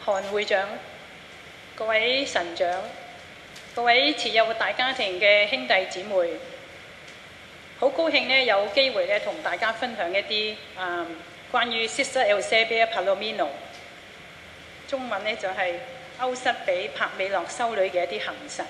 韓會長、各位神長、各位持有大家庭嘅兄弟姊妹，好高興呢有機會呢同大家分享一啲關於 Sister Eusebia Palomino， 中文呢就係歐瑟比帕美諾修女嘅一啲行實。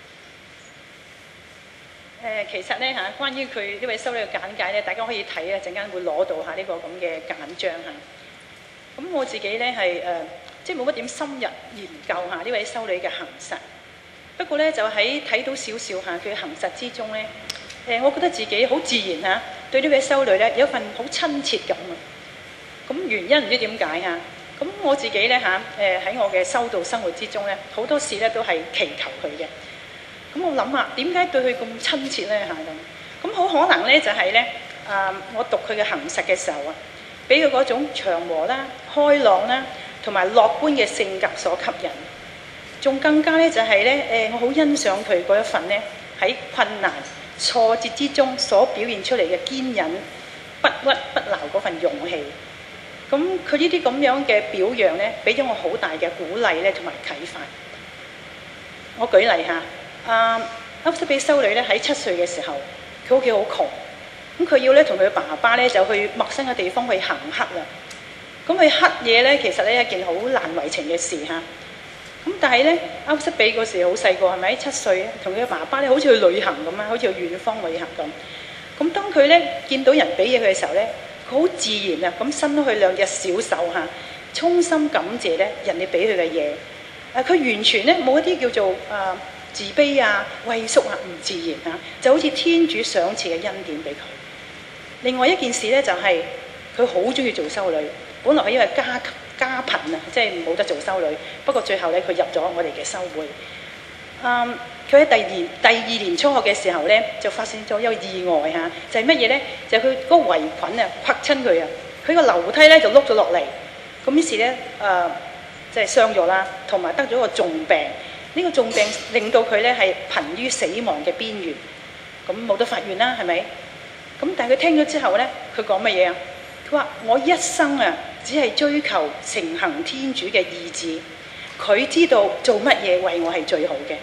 其實呢關於佢呢位修女嘅簡介呢，大家可以睇啊，陣間會攞到呢個咁嘅簡章嚇。咁我自己呢係即係冇乜點深入研究呢位修女嘅行實。不過呢，就喺睇到少少佢嘅行實之中呢，我覺得自己好自然對呢位修女呢有一份好親切感啊。咁原因唔知點解嚇。咁我自己呢喺我嘅修道生活之中呢，好多時呢都係祈求佢嘅。咁我諗下點解對佢咁親切呢咁好可能呢就係呢我讀佢嘅行實嘅時候俾佢嗰種祥和啦、開朗啦同埋樂觀嘅性格所吸引。仲更加呢就係呢我好欣賞佢嗰一份呢喺困難挫折之中所表現出嚟嘅堅忍、不屈不撓嗰份勇氣。咁佢呢啲咁樣嘅表揚呢，俾咗我好大嘅鼓勵呢同埋啟發。我舉例下。歐瑟比修女咧喺7歲嘅時候，佢屋企好窮，咁佢要咧同佢爸爸咧就去陌生嘅地方去行乞啦。咁去乞嘢咧，其實咧一件好難為情嘅事嚇。咁但係咧，歐瑟比嗰時好細個，係咪7歲啊？同佢爸爸咧好似去旅行咁啊，好似去遠方旅行咁。咁當佢咧見到人俾嘢佢嘅時候咧，佢好自然咁伸開兩隻小手嚇，衷心感謝咧人哋俾佢嘅嘢。佢完全咧冇一啲叫做自卑畏縮唔自然就好似天主賞賜嘅恩典俾佢。另外一件事咧就係佢好中意做修女，本來係因為家貧即係冇得做修女。不過最後咧佢入咗我哋嘅修會。佢喺第二年初學嘅時候咧就發生咗有意外就係乜嘢咧？就係佢嗰個圍裙困親佢佢個樓梯咧就碌咗落嚟。咁於是咧即係傷咗啦，同埋得咗個重病。呢個重病令到佢咧係瀕於死亡嘅邊緣，咁冇得發願啦，係咪？咁但係佢聽咗之後咧，佢講乜嘢啊？佢話：我一生只係追求承行天主嘅意志，佢知道做乜嘢為我係最好嘅。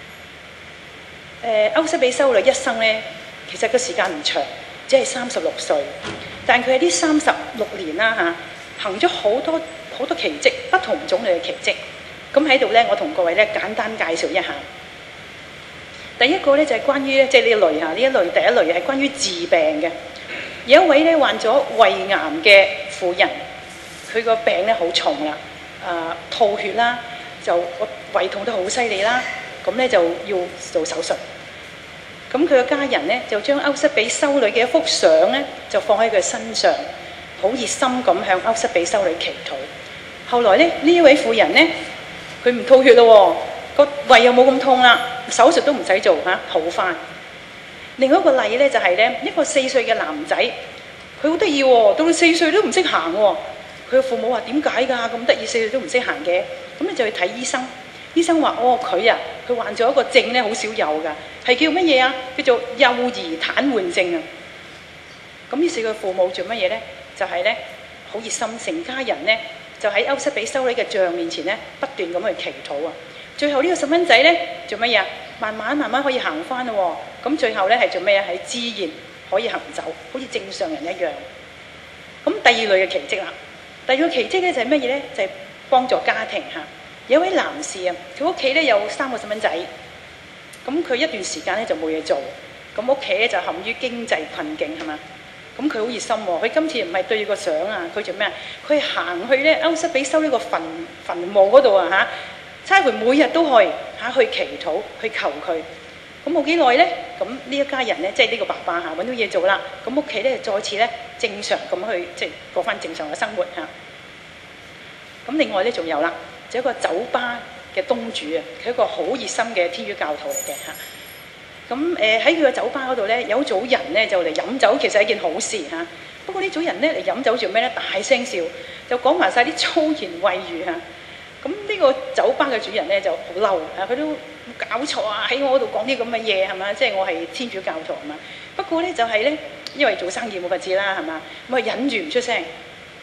歐瑟比修女一生咧，其實個時間唔長，只係36歲，但佢喺呢36年啦行咗好多奇蹟，不同種類嘅奇蹟。咁喺度咧，我同各位咧簡單介紹一下。第一個咧就係關於即係呢一類第一類係關於治病嘅。有一位咧患咗胃癌嘅婦人，佢個病咧好重啦，吐血啦，就胃痛得好犀利啦，咁咧就要做手術。咁佢嘅家人咧就將歐瑟比修女嘅一幅相咧就放喺佢身上，好熱心咁向歐瑟比修女祈禱。後來咧呢一位婦人咧，佢唔吐血咯，個胃又冇咁痛啦，手術都唔使做好返。另外一個例咧就係咧一個4歲嘅男仔，佢好得意喎，到佢4歲都唔識行喎。佢嘅父母話：點解㗎？咁得意，4歲都唔識行嘅。咁咧就去睇醫生，醫生話：佢患咗一個症咧，好少有㗎，係叫乜嘢啊？叫做幼兒癱瘓症啊。咁於是佢父母做乜嘢咧？就係咧好熱心，成家人咧。就喺歐瑟比修女嘅像面前咧，不斷咁去祈禱最後呢個細蚊仔咧做乜嘢？慢慢可以行翻咯。咁最後咧係做咩啊？係自然可以行走，好似正常人一樣。咁第二類嘅奇蹟啦，第二個奇蹟咧就係乜嘢咧？就係幫助家庭有位男士佢屋企咧有3個細蚊仔，咁佢一段時間咧就冇嘢做，咁屋企咧就陷於經濟困境係嘛？咁佢好熱心喎，佢今次唔係對個相佢做咩？佢行去咧歐瑟比修呢個墳墓嗰度差唔多每日都去去祈禱，去求佢。咁冇幾耐咧，咁呢一家人咧，即係呢個爸爸揾到嘢做啦，咁屋企咧再次咧正常咁去即係過翻正常嘅生活咁另外咧仲有啦，就一個酒吧嘅東主佢一個好熱心嘅天主教徒嚟嘅咁喺佢個酒吧嗰度咧，有組人咧就嚟飲酒，其實係一件好事不過呢組人咧嚟飲酒做咩咧？大聲笑，就講埋晒啲粗言穢語咁呢個酒吧嘅主人咧就好嬲佢都搞錯喺我嗰度講啲咁嘅嘢係嘛？即係我係天主教徒係嘛？不過咧就係咧，因為做生意冇法子啦係嘛？咁忍住唔出聲。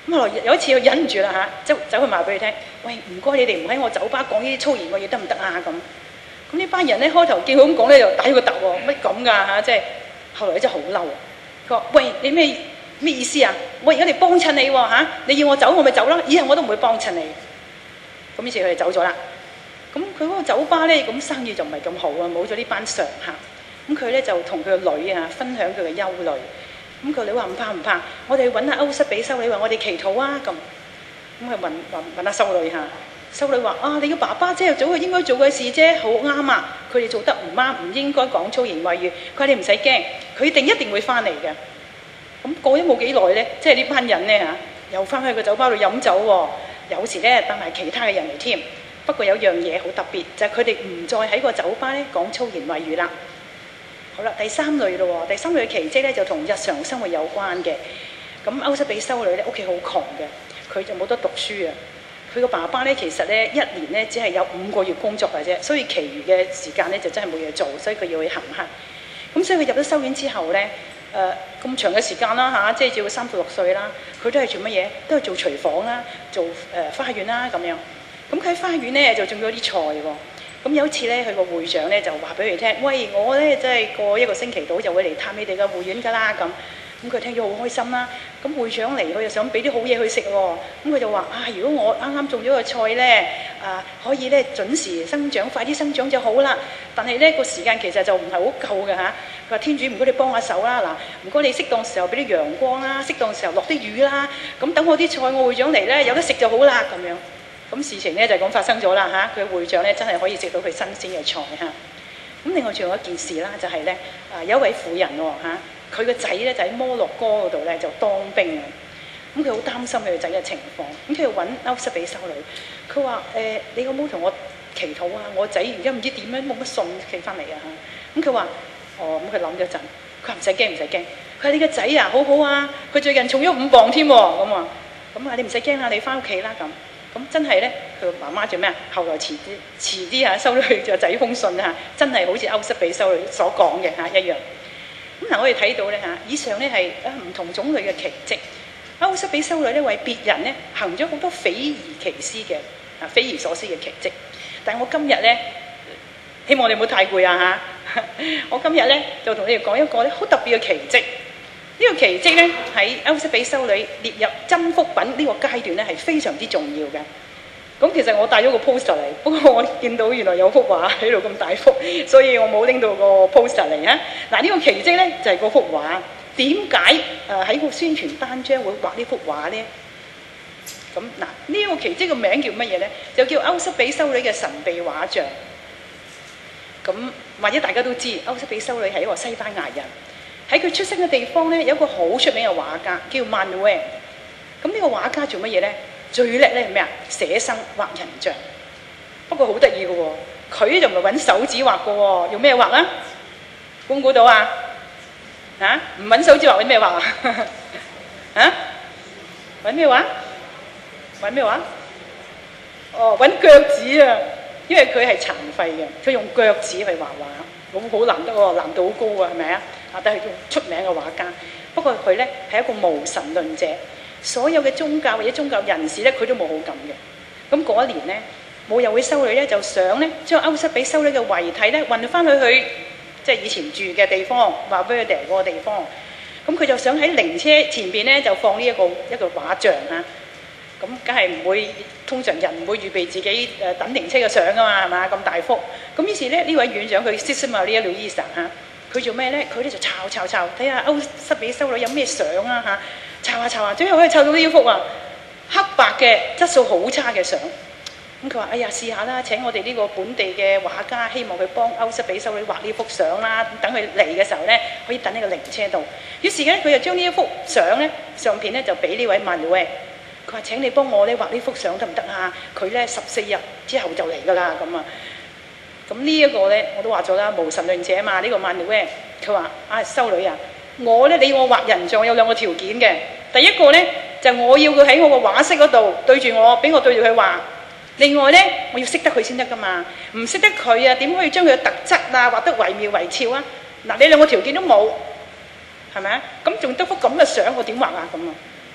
咁後來有一次佢忍唔住啦嚇，走去話俾佢聽：喂，唔該你哋唔喺我酒吧講呢啲粗言穢語得唔得啊？咁呢班人咧開頭見佢咁講咧，就打咗個突喎，乜咁㗎嚇？即係後來真係好嬲。佢話：喂，你咩意思啊？我而家嚟幫襯你喎嚇，你要我走我咪走啦，以後我都唔會幫襯你。咁於是佢哋走咗啦。咁佢嗰個酒吧咧，咁生意就唔係咁好啊，冇咗呢班常客。咁佢咧就同佢個女啊分享佢嘅憂慮。咁佢女話唔怕，我哋去揾下歐塞比修女話我哋祈禱啊咁。咁佢問下修女嚇，修女話：啊，你嘅爸爸朝頭早佢應該做嘅事啫，好啱啊！佢哋做得唔啱，唔應該講粗言穢語。佢話你唔使驚，佢一定會翻嚟嘅。咁過咗冇幾耐咧，即係呢班人咧嚇，又翻去個酒吧度飲酒喎。有時咧帶埋其他嘅人嚟添。不過有樣嘢好特別，就係佢哋唔再喺個酒吧咧講粗言穢語啦。好啦，第三類咯喎，第三類嘅奇蹟咧就同日常生活有關嘅。咁歐塞比修女咧屋企好窮嘅，佢就冇得讀書啊。佢個爸爸咧其實咧一年咧只係有5個月工作嘅啫，所以其餘嘅時間咧就真係冇嘢做，所以佢要去行乞。咁所以佢入咗修院之後咧，咁長嘅時間啦嚇，即係至到36歲啦，佢都係做乜嘢？都係做廚房啦，做花園啦咁樣。咁佢喺花園咧就種咗啲菜喎。咁有一次咧，佢個會長咧就話俾佢聽：喂，我咧即係過1個星期到就會嚟探你哋嘅會院㗎啦咁。咁佢聽咗好開心啦。咁會長嚟，佢又想俾啲好嘢佢食喎。咁佢就話：啊，如果我啱啱種咗個菜咧，可以咧準時生長，快啲生長就好啦。但係咧個時間其實就唔係好夠嘅嚇。佢話：天主唔該你幫下手啦，嗱，唔該你適當時候俾啲陽光啦，適當時候落啲雨啦。咁等我啲菜我會長嚟咧有得食就好啦咁樣。咁事情咧就咁發生咗啦嚇，佢會長咧真係可以食到佢新鮮嘅菜嚇。咁另外仲有一件事啦，就係咧有一位婦人喎嚇，佢個仔咧就喺摩洛哥嗰度咧就當兵啊。咁佢好擔心佢個仔嘅情況，咁佢就揾歐塞比修女，佢話：你可唔可以同我祈禱啊？我仔而家唔知點樣冇乜信寄翻嚟啊嚇。咁佢話：哦，咁佢諗咗陣，佢話唔使驚唔使驚，佢話你個仔啊好好啊，佢最近重咗5磅添喎咁啊，咁啊你唔使驚啦，你翻屋企啦咁。咁真係咧，佢媽媽做咩啊？後來遲啲嚇收咗佢個仔封信嚇，真係好似歐塞比修女所講嘅嚇一樣。咁嗱，我哋睇到咧嚇，以上咧係唔同種類嘅奇蹟。歐塞比修女咧為別人咧行咗好多匪夷匪夷所思嘅奇蹟。但係我今日咧，希望你唔好太攰啊嚇！我今日咧就同你哋講一個咧好特別嘅奇蹟。呢個奇蹟咧喺歐塞比修女列入真福品呢個階段咧係非常之重要嘅。咁其實我帶咗個 poster 嚟，不過我見到原來有幅畫喺度咁大幅，所以我冇拎到個 poster 嚟啊。嗱，呢個奇蹟咧就係嗰幅畫。點解喺個宣傳單張會畫呢幅畫咧？咁嗱，呢個奇蹟嘅名叫乜嘢咧？就叫歐塞比修女嘅神秘畫像。咁或者大家都知歐塞比修女係一個西班牙人。喺佢出生嘅地方咧，有一個好出名嘅畫家叫曼努埃。咁呢個畫家做乜嘢咧？最叻咧係咩啊？寫生畫人像。不過好得意嘅喎，佢就唔係揾手指畫嘅喎，用咩畫啊？估唔估到啊？嚇？唔揾手指畫揾咩畫啊？嚇？揾咩畫？揾咩畫？哦，揾腳趾啊！因為佢係殘廢嘅，佢用腳趾去畫畫，好難得喎，難度好高啊，係咪啊？都係出名嘅畫家，不過佢咧係一個無神論者，所有嘅宗教或者宗教人士咧，佢都冇好感嘅。咁嗰一年咧，母佑會修女咧就想咧將歐塞比修女嘅遺體咧運翻去即係以前住嘅地方，話俾佢哋嗰個地方。咁佢就想喺靈車前邊咧就放呢一個畫像啊。咁梗係唔會，通常人唔會預備自己等靈車嘅相噶嘛，係嘛？咁大幅。咁於是咧呢位院長佢 Sister Maria Luisa 嚇。佢做咩咧？佢咧就抄，睇下歐塞比修女有咩相啊嚇！抄下，最後可以抄到呢幅啊，黑白嘅質素好差嘅相。咁佢話：哎呀，試下啦！請我哋呢個本地嘅畫家，希望佢幫歐塞比修女畫呢幅相啦。等佢嚟嘅時候咧，可以等喺個靈車度。於是咧，佢就將呢一幅相咧相片咧就俾呢位曼努埃。佢話：請你幫我咧畫呢幅相得唔得啊？佢咧14日之後就嚟㗎啦咁啊！咁呢一個咧，我都話咗啦，無神論者嘛。呢個曼努埃，佢話：修女啊，我咧你要我畫人像有2個條件嘅。第一個咧就我要佢喺我個畫室嗰度對住我，俾我對住佢畫。另外咧，我要識得佢先得噶嘛，唔識得佢啊，點可以將佢嘅特質啊畫得惟妙惟肖啊？嗱，你2個條件都冇，係咪啊？咁仲得幅咁嘅相，我點畫啊咁啊？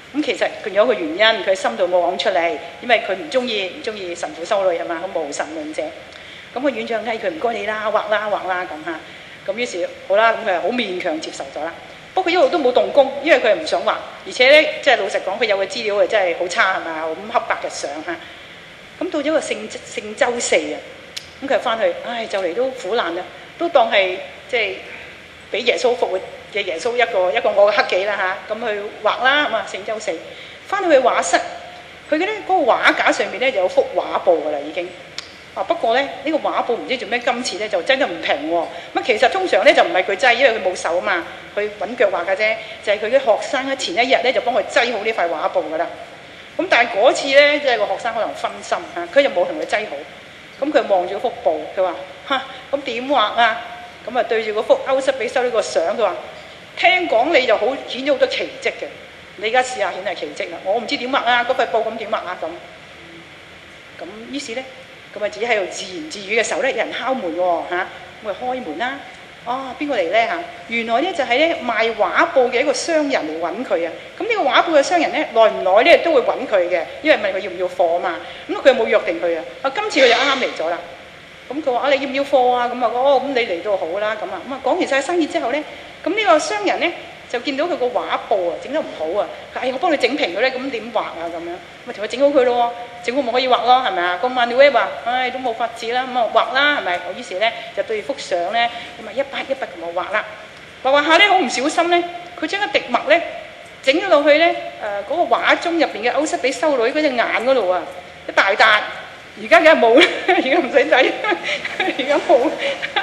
咁其實佢有一個原因，佢心度冇講出嚟，因為佢唔中意神父修女係嘛，咁無神論者。咁個院長嗌佢唔該你啦，畫啦咁嚇。咁於是好啦，咁佢係好勉強接受咗啦。不過佢一路都冇動工，因為佢係唔想畫，而且咧即係老實講，佢有嘅資料啊真係好差係嘛，咁黑白日相嚇。咁到咗個聖週四啊，咁佢翻去，唉就嚟都苦難啦，都當係即係俾耶穌復活嘅耶穌一個我嘅黑記啦嚇，咁去畫啦咁啊聖週四，翻去畫室，佢嘅咧嗰個畫架上面咧就有幅畫布噶啦已經。不過咧呢個畫布唔知做咩今次咧就擠得唔平喎。咁其實通常咧就唔係佢擠，因為佢冇手啊嘛，佢揾腳畫嘅啫，就係佢嘅學生咧前一日咧就幫佢擠好呢塊畫布噶啦。咁但係嗰次咧即係個學生可能分心嚇，佢就冇同佢擠好。咁佢望住幅布，佢話嚇咁點畫啊？咁啊對住嗰幅歐瑟比修呢個相，佢話聽講你就好顯咗好多奇蹟嘅，你而家試下顯係奇蹟啦！我唔知點畫啊，嗰塊布咁點畫啊咁於是咧。咁啊！自己喺度自言自語嘅時候咧，有人敲門喎嚇，咁啊開門啦！邊個嚟咧嚇？原來咧就係咧賣畫布嘅一個商人嚟揾佢啊！咁呢個畫布嘅商人咧，耐唔耐咧都會揾佢嘅，因為問佢要唔要貨啊嘛。咁佢又冇約定佢啊！今次佢就啱啱嚟咗啦。咁佢話你要唔要貨啊？咁咁你嚟到好啦咁啊！咁啊講完晒生意之後咧，咁呢個商人咧就見到佢個畫布啊整得唔好啊，我幫你整平佢咧，咁點畫啊咁樣？咪同佢整好佢咯，整好咪可以畫咯，係咪啊？個曼努埃話，都冇法子啦，咁啊畫啦，係咪？於是咧就對幅相咧，咁啊一筆一筆咁啊畫啦，畫下咧好唔小心咧，佢將一滴墨咧整咗落去咧，嗰個畫中入邊嘅歐瑟比修女嗰隻眼嗰度啊，一大笪，而家梗係冇啦，而家唔使睇，而家冇。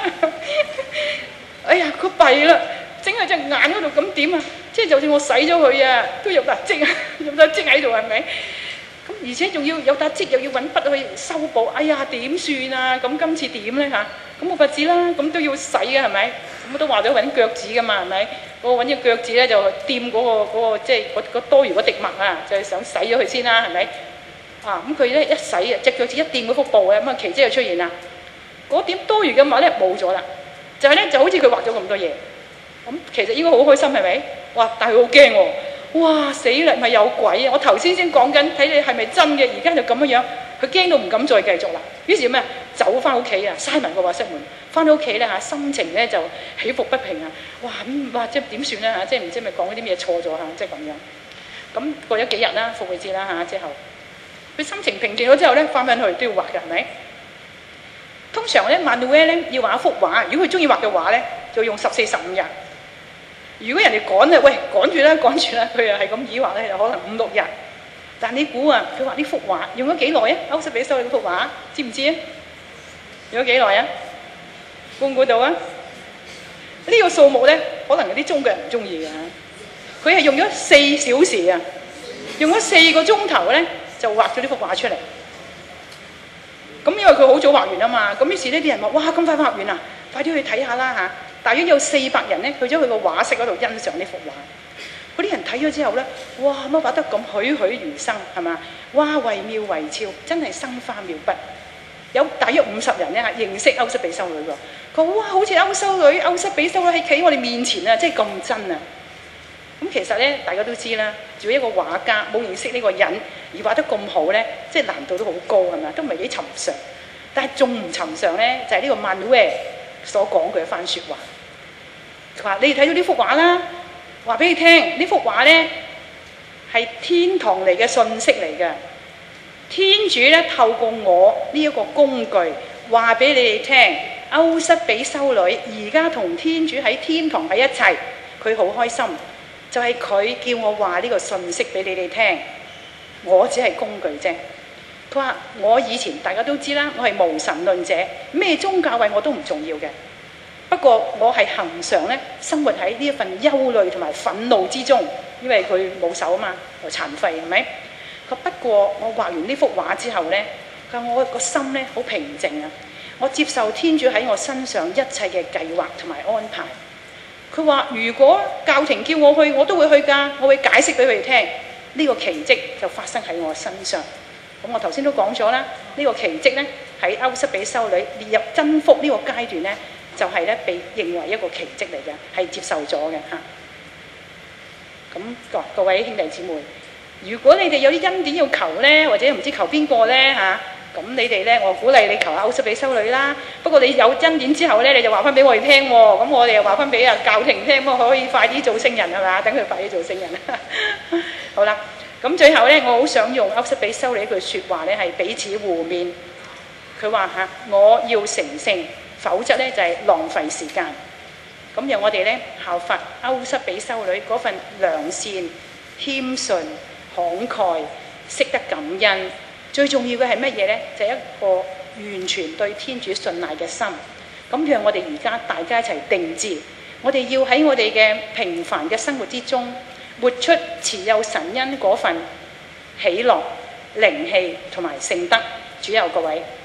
哎呀，佢弊啦！整喺隻眼嗰度咁點啊？即係就算我洗咗佢啊，都有笪跡啊，有笪跡喺度係咪？咁而且仲要有笪跡，又要揾筆去修補。哎呀，點算啊？咁今次點咧嚇？咁冇法子啦，咁都要洗嘅係咪？咁我都話咗揾腳趾噶嘛係咪？我揾隻腳趾咧就掂嗰個即係嗰多餘嗰滴墨啊，就係想洗咗佢先啦係咪？咁佢咧一洗啊，隻腳趾一掂嗰幅布啊，咁啊奇蹟就出現啦。嗰點多餘嘅墨咧冇咗啦，就係咧就好似佢畫咗咁多嘢。咁其實應該好開心係咪？哇！但係佢好驚喎！哇死啦！咪有鬼啊！我頭先講緊睇你係咪真嘅，而家就咁樣，佢驚到唔敢再繼續啦。於是咩？走翻屋企啊，閂埋個畫室門，翻到屋企咧心情咧就起伏不平啊！哇即係點算咧即係唔知咪講嗰啲咩錯咗即係咁樣。咁過咗幾日啦，復活節啦之後，佢心情平靜咗之後咧，翻返去都要畫嘅係咪？通常咧曼努埃咧要畫一幅畫，如果佢中意畫嘅畫咧，就用14、15日。如果人哋趕啊，喂趕住啦，佢又係咁以畫咧，就可能5、6日。但你估啊，佢畫呢幅畫用咗幾耐啊？歐瑟比修女嗰幅畫，知唔知啊？用咗幾耐啊？估唔估到啊？呢個數目咧，可能有啲中國人唔中意嘅。佢係用咗4小時啊，用咗4個鐘頭咧，就畫咗呢幅畫出嚟。咁因為佢好早畫完啊嘛，咁於是呢啲人話：哇，咁快畫完啊！快啲去睇下啦嚇！大約有400人咧去咗佢個畫室嗰度欣賞呢幅畫。嗰啲人睇咗之後咧，哇！乜畫得咁栩栩如生係嘛？哇！惟妙惟肖，真係生花妙筆。有大約50人咧認識歐瑟比修女喎。佢話：哇！好似歐瑟比修女喺企我哋面前啊，即係咁真啊！咁其實咧，大家都知啦，做一個畫家冇認識呢個人而畫得咁好咧，即係難度都好高係咪？都唔係幾尋常。但係仲唔尋常咧，就係呢個曼努埃所講嘅一番説話。佢話：你哋睇到呢幅畫啦，話俾你聽，呢幅畫咧係天堂嚟嘅信息嚟嘅。天主咧透過我呢一個工具話俾你哋聽，歐瑟比修女而家同天主喺天堂喺一齊，佢好開心。就係佢叫我話呢個信息俾你哋聽，我只係工具啫。佢話：我以前大家都知啦，我係無神論者，咩宗教為我都唔重要嘅。不過我係恆常咧生活喺呢一份憂慮同埋憤怒之中，因為佢冇手啊嘛，又殘廢係咪？佢不過我畫完呢幅畫之後咧，佢話我個心咧好平靜啊，我接受天主喺我身上一切嘅計劃同埋安排。佢話：如果教廷叫我去，我都會去㗎，我會解釋俾佢哋聽。呢個奇蹟就發生喺我身上。咁我頭先都講咗啦，呢個奇蹟咧喺歐瑟比修女列入真福呢個階段咧，就係咧被認為一個奇蹟嚟嘅，係接受咗嘅嚇。咁各位兄弟姊妹， 如果你哋有啲恩典要求呢，或者唔知求邊個呢嚇，咁你哋呢，我鼓勵你求下歐瑟比修女啦。不過你有恩典之後呢，你就話翻俾我哋聽喎，咁我哋又話翻俾教廷聽，咁可以快啲做聖人係嘛？等佢快啲做聖人。好啦，咁最後呢，我好想用歐瑟比修女一句説話呢，係彼此互勉。佢話嚇，我要成聖，否則呢就係浪費時間。咁讓我哋呢效法歐瑟比修女嗰份良善、謙遜、慷慨、識得感恩。最重要嘅係乜嘢呢？就係一個完全對天主信賴嘅心。咁讓我哋而家大家一齊定志，我哋要喺我哋嘅平凡嘅生活之中，活出持有神恩嗰份喜樂、靈氣同埋聖德。主佑各位。